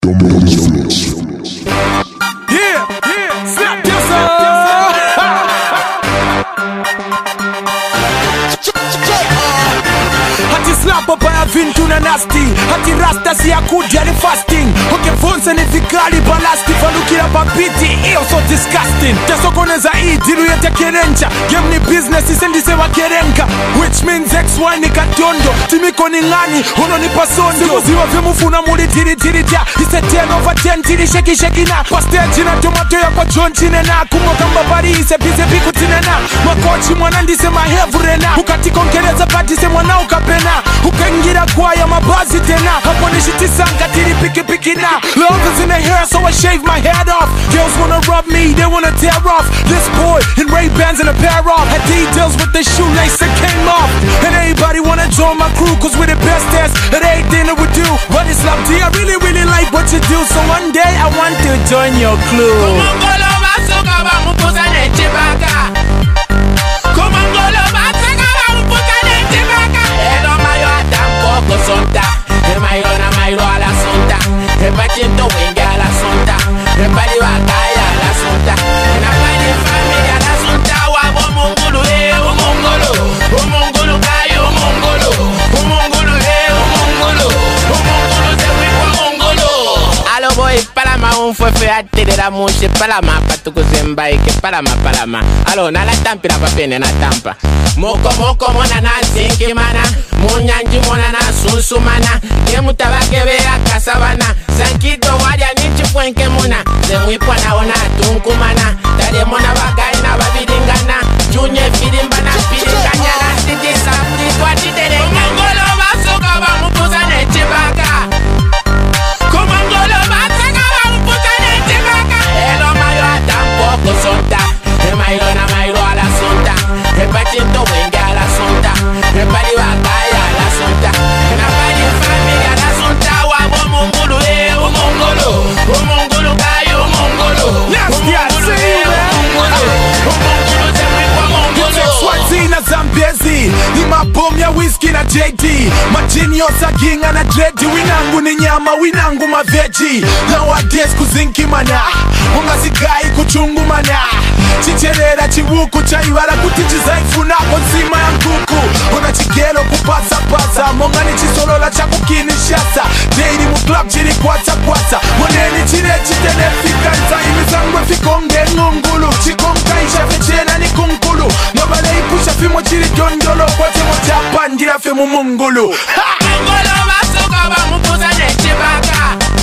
Yeah, snap this Hati slap up ya vintu na nasty. Hati rasta si akudia ni fasting. Hoke fonse ni vikali balasti. Falukira babiti, iyo so disgusting. Teso koneza diru yete kerencha. Game ni business isendi se wa kerenka. Which means XY ni katondo. Timiko ni ngani, hono ni pasondo. Ziwa vimufuna muli tiri tia. Ise 10/10 tiri sheki na. Pastage na tomato ya kwa John Chinena. Kumoka mbabari ise bize biku tinena. Makochi mwanandi se mahevurena. Ukati kongereza pati se mwana ukapena. Ukaingira kwa ya mabazi tena. Hapo nishitisanga tiri piki na. Love is in the hair so I shave my head off. Girls wanna rub me, they wanna tear off. This boy in Ray-Bans and a pair off. Had details with the shoelace that came off. And everybody wanna join my crew cause we're the best ass at everything that we do. But it's love D, I really like what you do. So one day I want to join your crew. Fue feate de la mushe palama patukuzemba ike palama alo na la tampi la papene na tampa moko mona na zinki mana munyanji mona na sunsumana gemu tabake bea kasabana sankito wadia nichi fwenke muna zemwipwa na ona tunkumana tade mona bagai na babidingana junye filimbana filinganya na siti sapri kwa tidere mongolo basoka ba mukuza nechibaka sonta, e mailo na mailo ala sonta, e patito wenga ala sonta, e pali wakaya ala sonta, e na pali familia ala sonta, wa mongolo mongolo kayo mongolo. Nasty, I see you, man. Zambezi ni mabomu ya whisky na JD. Majiniosa ginga na dread. Winangu ni nyama, winangu maveji. Nowadays kuzinki mana, ungazigai kuchungu mana. Chicherera chiwuku chaibara kutichiza ifuna konzima ya nkuku. Una chigelo kupasa mongani chisolola chakukini shasa. Daily mu club chiri kwata moneni chire chitene fikanza. Imizangwe fikonge ngungulu. Chikonkaisha fechena ni kunkulu. Nobale ipusha fimo chiri dondolo. Kwate moja pandira fimo mungulu. Mungulu masoka ba mukuza nechibaka.